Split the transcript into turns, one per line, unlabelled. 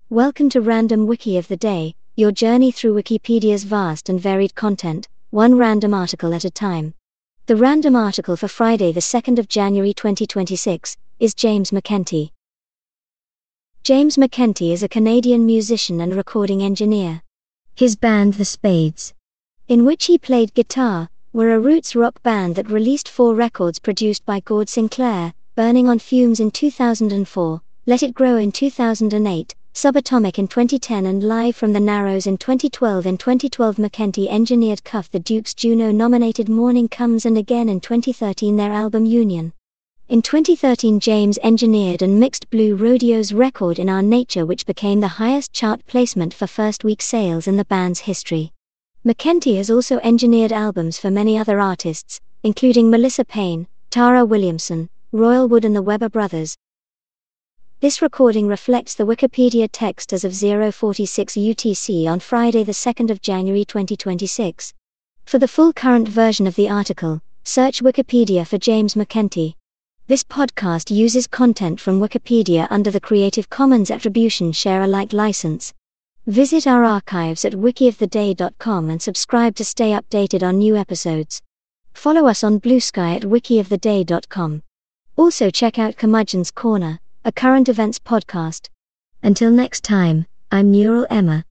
Welcome to Random Wiki of the Day, your journey through Wikipedia's vast and varied content, one random article at a time. The random article for Friday, the 2nd of January 2026, is James McEntee. James McEntee is a Canadian musician and recording engineer. His band The Spades, in which he played guitar, were a roots rock band that released 4 records produced by Gord Sinclair: Burning on Fumes in 2004, Let It Grow in 2008, Subatomic in 2010 and Live from the Narrows in 2012. In 2012, McEntee engineered Cuff the Duke's Juno-nominated Morning Comes and Again. In 2013, their album Union. In 2013, James engineered and mixed Blue Rodeo's record In Our Nature, which became the highest chart placement for first-week sales in the band's history. McEntee has also engineered albums for many other artists, including Melissa Payne, Tara Williamson, Royal Wood and the Webber Brothers. This recording reflects the Wikipedia text as of 0:46 UTC on Friday, the 2nd of January 2026. For the full current version of the article, search Wikipedia for James McEntee. This podcast uses content from Wikipedia under the Creative Commons Attribution Share Alike license. Visit our archives at wikioftheday.com and subscribe to stay updated on new episodes. Follow us on Blue Sky at wikioftheday.com. Also check out Curmudgeon's Corner, a current events podcast. Until next time, I'm Neural Emma.